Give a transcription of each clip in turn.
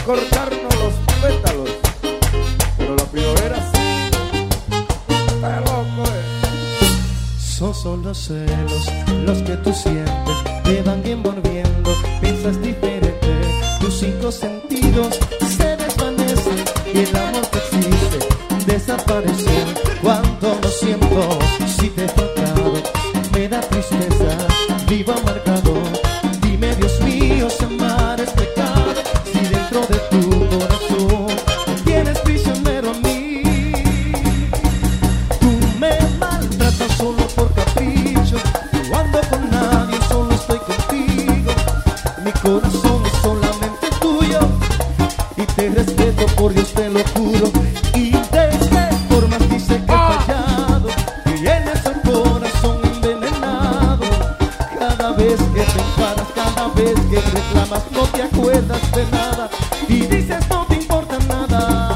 cortarnos los pétalos, pero la primavera sí. Está loco, Son solo celos los que tú sientes, te van envolviendo, piensas diferente, tus 5 sentidos se desvanecen y el amor que existe desaparece. Cuánto lo siento, si te he faltado, me da tristeza, vivo amargado. Dime, Dios mío, si amar es pecado, si dentro de tu corazón me tienes prisionero a mí. Tú me maltratas solo por capricho, no ando con nadie, solo estoy contigo. Mi corazón es solamente tuyo y te respeto, por Dios te lo juro. Y de qué formas dice que he fallado, y tienes el corazón envenenado. Cada vez que te enfadas, cada vez que reclamas, no te acuerdas de nada y dices no te importa nada.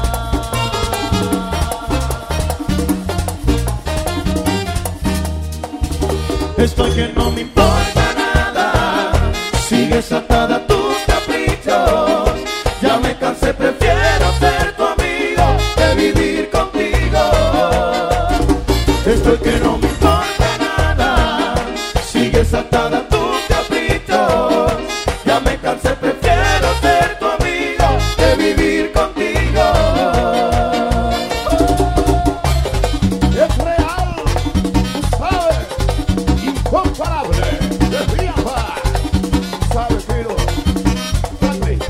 Estoy que no me importa nada, sigues atada a tus caprichos. Ya me cansé, prefiero ser tu amigo que vivir contigo. Estoy que no me importa nada, sigues atada a tus caprichos. Ya me cansé, prefiero ser tu amigo que vivir contigo. es real, tú sabes, incomparable, de paz. ¿Sabes, Piro? Papi.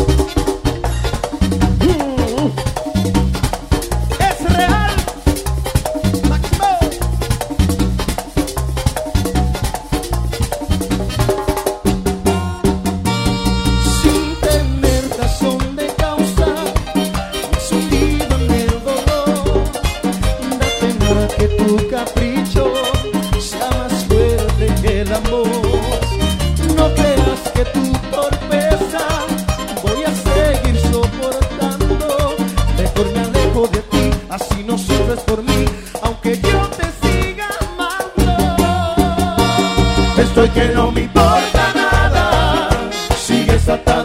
Es real, Máximo. Sin tener razón de causa, sumido en el dolor. Da pena que tu capricho sea más fuerte que el amor. No creas que tu torpeza voy a seguir soportando. Mejor me alejo de ti, así no sufres por mí, aunque yo te siga amando. Estoy que no me importa nada, sigues atada